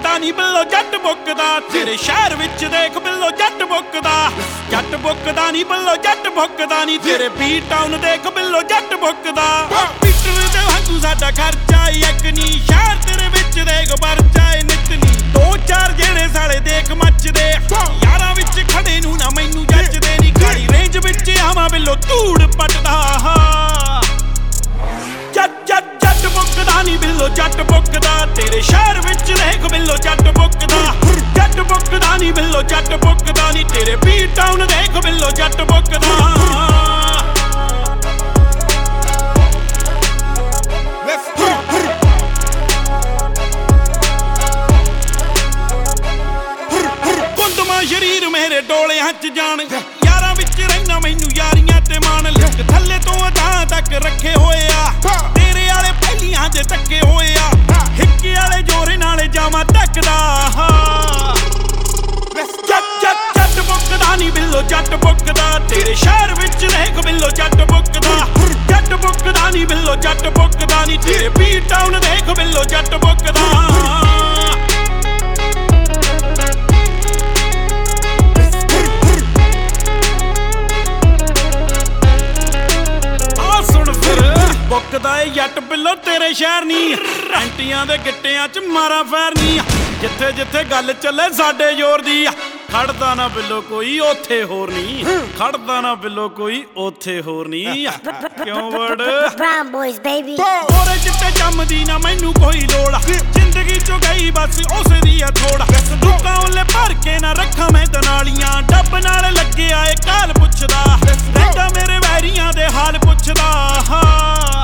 ਬੁੱਕਦਾ ਨਹੀਂ ਬਿੱਲੋ ਜੱਟ ਬੁੱਕਦਾ ਤੇਰੇ ਸ਼ਹਿਰ ਵਿੱਚ ਦੇਖ ਬਿੱਲੋ ਜੱਟ ਬੁੱਕਦਾ ਜੱਟ ਬੁੱਕਦਾ ਨਹੀਂ ਬਿੱਲੋ ਜੱਟ ਬੁੱਕਦਾ ਨਹੀਂ ਤੇਰੇ ਬੀ ਟਾਊਨ ਦੇਖ ਬਿੱਲੋ ਜੱਟ ਬੁੱਕਦਾ ਪੀਟਰ ਦੇ ਵਾਂਗੂ ਸਾਡਾ ਖਰਚਾ ਇੱਕ ਨਹੀਂ ਸ਼ਹਿਰ ਤੇਰੇ ਵਿੱਚ ਦੇਖ ਵਰਚਾ ਨਿਤ ਨਹੀਂ ਦੋ ਚਾਰ ਜਿਹੜੇ ਸਾਲੇ ਦੇਖ ਮੱਚਦੇ ਯਾਰਾਂ ਵਿੱਚ ਖੜੇ ਨੂੰ ਨਾ ਮੈਨੂੰ ਜੱਜਦੇ ਨਹੀਂ ਗਾੜੀ ਰੇਂਜ ਵਿੱਚ ਆਵਾਂ ਬਿੱਲੋ ਧੂੜ ਪੱਟਦਾ ਜੱਟ ਬੁੱਕਦਾ ਨਹੀਂ ਬਿੱਲੋ ਜੱਟ ਬੁੱਕਦਾ ਤੇਰੇ ਸ਼ਹਿਰ ਵਿੱਚ ਦੇਖ ਬਿੱਲੋ ਜੱਟ ਬੁੱਕਦਾ ਜੱਟ ਬੁੱਕਦਾ ਨਹੀਂ ਬਿੱਲੋ ਜੱਟ ਬੁੱਕਦਾ ਨਹੀਂ ਤੇਰੇ ਬੀ ਟਾਊਨ ਦੇਖ ਬਿੱਲੋ ਜੱਟ ਬੁੱਕਦਾ ਗੁੰਦਮਾ ਸ਼ਰੀਰ ਮੇਰੇ ਡੋਲਿਆਂ 'ਚ ਜਾਣ ਯਾਰਾਂ ਵਿੱਚ ਰਹਿਣਾ ਮੈਨੂੰ ਯਾਰੀਆਂ ਤੇ ਮਾਣ ਲਿਖ ਥੱਲੇ ਤੋਂ ਅਧਾਂ ਤੱਕ ਰੱਖੇ ਹੋਏ ਆ ਤੇਰੇ ਵਾਲੇ ਪਹਿਲੀਆਂ ਦੇ ਟੱਕੇ ਹੋਏ ਆ ਹਿੱਕੇ ਵਾਲੇ ਜੋਰੇ ਨਾਲੇ ਜਾਵਾਂ ਟੱਕਦਾ ਜੱਟ ਬੁੱਕਦਾ ਨਹੀਂ ਬਿੱਲੋ ਜੱਟ ਬੁੱਕਦਾ ਤੇਰੇ ਸ਼ਹਿਰ ਵਿੱਚ ਦੇਖ ਬਿੱਲੋ ਜੱਟ ਬੁੱਕਦਾ ਜੱਟ ਬੁੱਕਦਾ ਨਹੀਂ ਬਿੱਲੋ ਜੱਟ ਬੁੱਕਦਾ ਨਹੀਂ ਤੇਰੇ ਬੀ ਟਾਊਨ ਦੇਖ ਬਿੱਲੋ ਜੱਟ ਬੁੱਕਦਾ ਬੁੱਕਦਾ ਏ ਜੱਟ ਬਿੱਲੋ ਤੇਰੇ ਸ਼ਹਿਰ ਨੀ ਰੈਂਟੀਆਂ ਦੇ ਗਿੱਟਿਆਂ 'ਚ ਮਾਰਾ ਫੈਰ ਨੀ ਜਿੱਥੇ ਜਿੱਥੇ ਗੱਲ ਚੱਲੇ ਸਾਡੇ ਜ਼ੋਰ ਦੀ ਖੜਦਾ ਨਾ ਬਿੱਲੋ ਕੋਈ ਉੱਥੇ ਹੋਰ ਨੀ ਖੜਦਾ ਨਾ ਬਿੱਲੋ ਕੋਈ ਉੱਥੇ ਹੋਰ ਨੀ ਕਿਉਂ ਵਰਡ Brown boys baby ਹੋਰੇ ਚਿੱਟੇ ਜੰਮਦੀ ਨਾ ਮੈਨੂੰ ਕੋਈ ਲੋੜ ਜ਼ਿੰਦਗੀ 'ਚੋਂ ਗਈ ਬਸ ਉਸੇ ਦੀ ਆ ਥੋੜਾ ਦੁੱਕਾਂ ਉੱਲੇ ਭਰ ਕੇ ਨਾ ਰੱਖਾਂ ਮੈਂ ਦਨਾਲੀਆਂ ਡੱਬ ਨਾਲ ਲੱਗਿਆ ਏ ਕਾਲ ਪੁੱਛਦਾ ਰਹਿੰਦਾ ਮੇਰੇ ਵੈਰੀਆਂ ਦੇ ਹਾਲ ਪੁੱਛਦਾ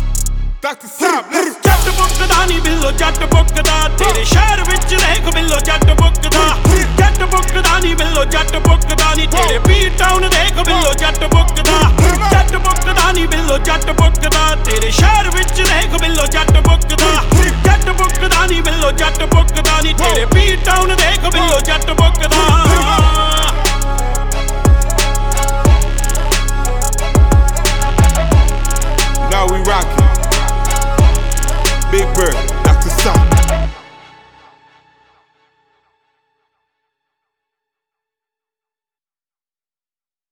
ਜੱਟ ਬੁੱਕਦਾ ਨਹੀਂ ਬਿੱਲੋ ਜੱਟ ਬੁੱਕਦਾ ਤੇਰੇ ਸ਼ਹਿਰ ਵਿੱਚ ਦੇਖ ਬਿੱਲੋ ਜੱਟ ਬੁੱਕਦਾ ਜੱਟ ਬੁੱਕਦਾ ਨਹੀਂ ਬਿੱਲੋ ਜੱਟ ਬੁੱਕਦਾ ਨਹੀਂ ਤੇਰੇ ਬੀ ਟਾਊਨ ਦੇਖ ਬਿੱਲੋ ਜੱਟ ਬੁੱਕਦਾ ਜੱਟ ਬੁੱਕਦਾ ਨਹੀਂ ਬਿੱਲੋ ਜੱਟ ਬੁੱਕਦਾ ਤੇਰੇ ਸ਼ਹਿਰ ਵਿੱਚ ਦੇਖ ਬਿੱਲੋ ਜੱਟ ਬੁੱਕਦਾ ਜੱਟ ਬੁੱਕਦਾ ਨਹੀਂ ਬਿੱਲੋ ਜੱਟ ਬੁੱਕਦਾ ਨਹੀਂ ਤੇਰੇ ਬੀ ਟਾਊਨ ਦੇਖ ਬਿੱਲੋ ਜੱਟ ਬੁੱਕਦਾ Now we rockin'. Big Bird, Dr. Sam.